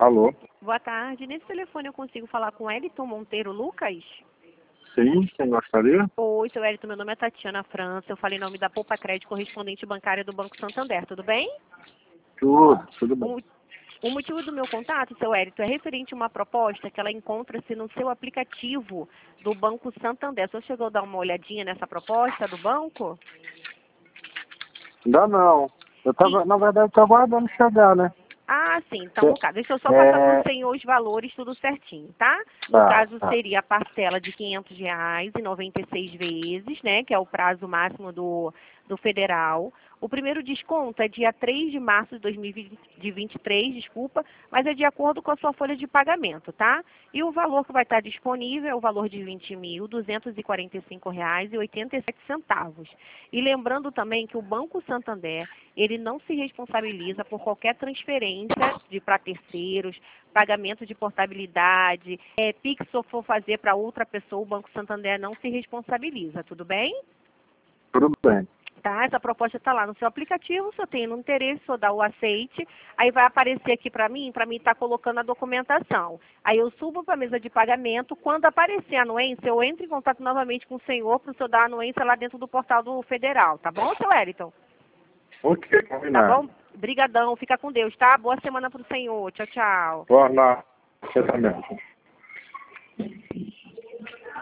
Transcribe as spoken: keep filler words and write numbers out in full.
Alô? Boa tarde. Nesse telefone eu consigo falar com Wellington Monteiro Lucas? Sim, quem gostaria? Oi, seu Wellington, meu nome é Tatiana França. Eu falei em nome da Poupa Crédito, correspondente bancária do Banco Santander, tudo bem? Tudo, tudo bem. O, o motivo do meu contato, seu Wellington, é referente a uma proposta que ela encontra-se no seu aplicativo do Banco Santander. O senhor chegou a dar uma olhadinha nessa proposta do banco? Ainda não. Eu tava, E, na verdade, tô aguardando chegar, né? Ah, sim. Então, no caso, deixa eu só passar para o É... senhor os valores, tudo certinho, tá? No Tá, caso, tá. seria a parcela de quinhentos reais e noventa e seis vezes, né? Que é o prazo máximo do, do federal. O primeiro desconto é dia três de março de dois mil e vinte e três, desculpa, mas é de acordo com a sua folha de pagamento, tá? E o valor que vai estar disponível é o valor de vinte mil duzentos e quarenta e cinco reais e oitenta e sete centavos. E lembrando também que o Banco Santander, ele não se responsabiliza por qualquer transferência de para terceiros, pagamento de portabilidade, é, Pix se for fazer para outra pessoa, o Banco Santander não se responsabiliza, tudo bem? Tudo bem. Tá? Essa proposta está lá no seu aplicativo, se eu tenho interesse, só dá o aceite, aí vai aparecer aqui para mim, para mim estar colocando a documentação. Aí eu subo para a mesa de pagamento, quando aparecer a anuência, eu entro em contato novamente com o senhor para o senhor dar a anuência lá dentro do portal do Federal, tá bom, seu Wellington? Ok, Tá combinado. bom? Brigadão, fica com Deus, tá? Boa semana pro senhor. Tchau, tchau. Boa noite. Você também.